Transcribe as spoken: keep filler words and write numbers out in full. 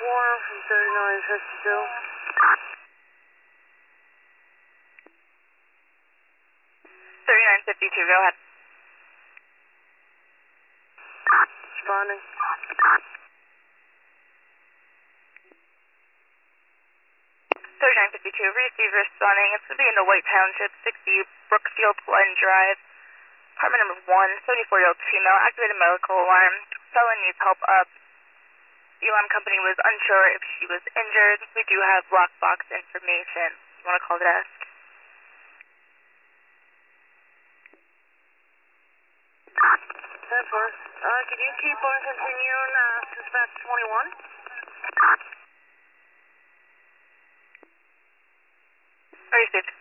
Warren from thirty-nine fifty-two. thirty-nine fifty-two, go ahead. Responding. thirty-nine fifty-two, receive responding. It's going to be in the White Township, sixty Brookfield Glen Drive. Apartment number one, seventy-four-year-old female, activated medical alarm. Felon needs help up. The alarm company was unsure if she was injured. We do have lockbox information. You want to call the desk? ten four. Uh, could you keep on continuing, uh, suspect twenty-one? Received.